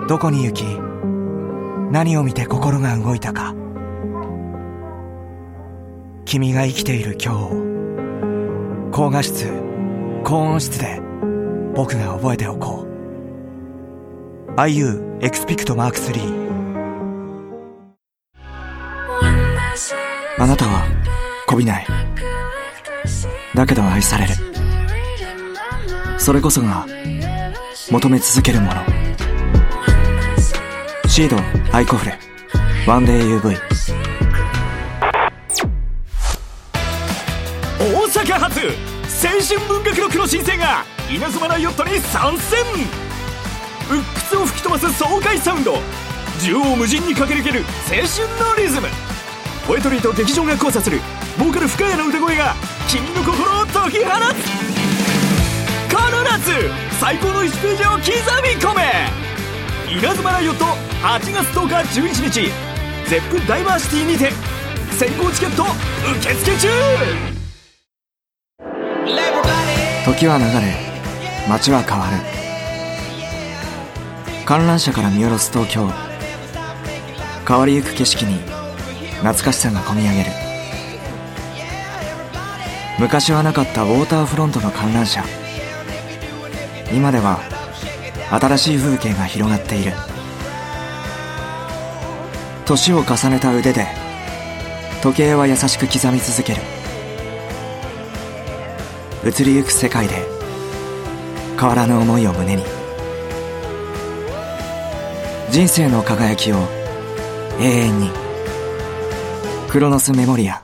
どこに行き、何を見て心が動いたか。君が生きている今日を高画質、高音質で僕が覚えておこう。 IU Expect Mark III。 あなたはこびない。だけど愛される。それこそが求め続けるもの。シードアイコフレワンデー UV。 大阪発青春文学録の新星が稲妻ライオットに参戦。鬱屈を吹き飛ばす爽快サウンド、縦横無尽に駆け抜ける青春のリズム。ポエトリーと劇場が交差するボーカル深谷の歌声が君の心を解き放つ。この夏最高の1ページを刻み込め。稲妻ライオット8月10日11日ゼップダイバーシティにて先行チケット受付中。 時は流れ、街は変わる。観覧車から見下ろす東京。変わりゆく景色に懐かしさがこみ上げる。昔はなかったウォーターフロントの観覧車。今では新しい風景が広がっている。年を重ねた腕で時計は優しく刻み続ける。移りゆく世界で変わらぬ思いを胸に、人生の輝きを永遠に。クロノスメモリア。